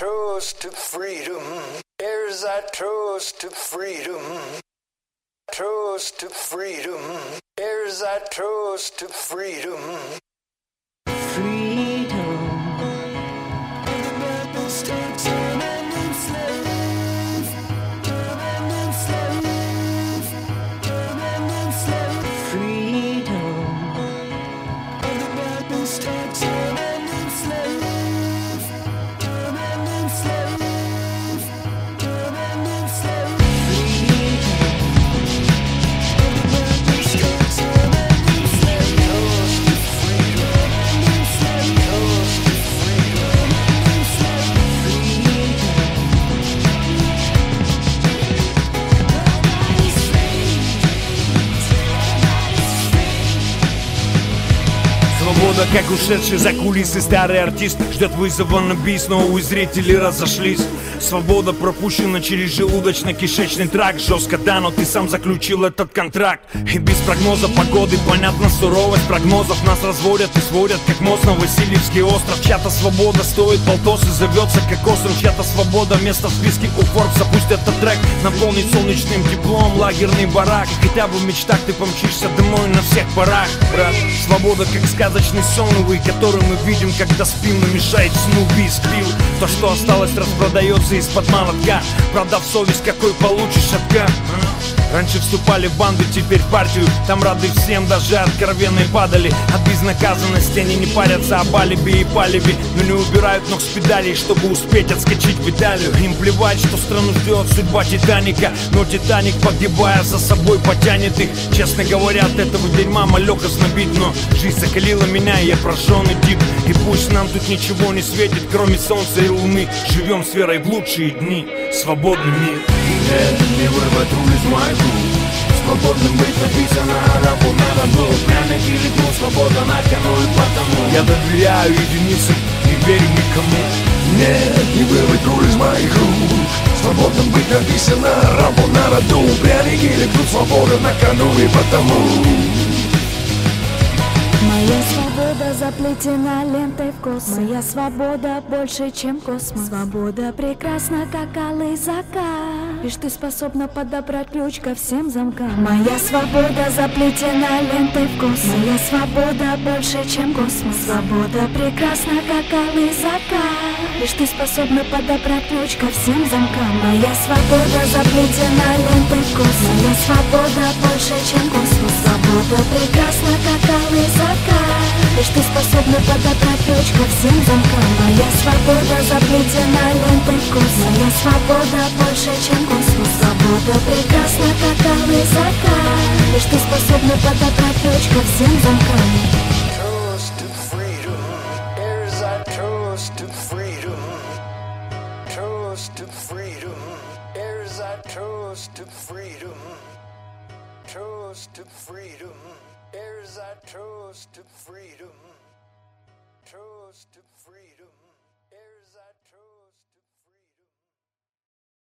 toast to freedom. Here's our toast to freedom. Toast to freedom. Here's our toast to freedom. Свобода, как ушедший за кулисы старый артист, ждет вызова на бис, но увы, зрители разошлись. Свобода пропущена через желудочно-кишечный тракт. Жестко да, но ты сам заключил этот контракт. И без прогноза погоды, понятно, суровость прогнозов. Нас разводят и сводят, как мост на Васильевский остров. Чья-то свобода стоит полтос и зовется как остров. Чья-то свобода, место в списке у Форбса. Пусть этот трек наполнит солнечным теплом лагерный барак. И хотя бы в мечтах ты помчишься домой на всех парах, брат. Свобода, как сказочный сон, увы, который мы видим, когда спим, но мешает сну бисквил. То, что осталось, распродается из-под молотка, продав совесть, какой получишь откат. Раньше вступали в банды, теперь в партию. Там рады всем, даже откровенные падали. От безнаказанности они не парятся об алиби и палиби, но не убирают ног с педалей, чтобы успеть отскочить в Италию. Им плевать, что страну ждет судьба Титаника, но Титаник, погибая, за собой потянет их. Честно говоря, от этого дерьма малёха знобит, но жизнь закалила меня, и я прожжённый тип. И пусть нам тут ничего не светит, кроме солнца и луны, живем с верой в лучшие дни, свободный мир. Не вырвать руль из моих рук. Свободным быть написано, рабу надо было. Пряник или гнул, свобода на кону, и потому я доверяю единицам, не верю никому. Нет, не вырвать руль из моих рук. Свободным быть написано, рабу на роду. Пряник или гнул, свобода на кону, и потому моя свобода заплетена лентой в космос. Моя свобода больше, чем космос. Свобода прекрасна, как алый закат. Лишь ты способна подобрать ключ ко всем замкам. Моя свобода заплетена лентой в космос. Моя свобода больше, чем космос. Свобода прекрасна, как алый закат. Лишь ты способна подобрать ключ ко всем замкам. Моя свобода заплетена лентой в космос. Моя свобода больше, чем космос. Свобода прекрасна, как алый закат. Лишь ты способна подобрать ключ ко всем замкам. Моя свобода заплетена лентой в космос. Моя свобода больше, чем космос. Свобода прекрасна, как алый закат. Лишь ты способна подобрать ключ ко всем замкам. Toast to freedom. Here's our toast to freedom. Toast to freedom. Here's our toast to freedom. Toast to freedom. Here's our toast to freedom. Toast to freedom.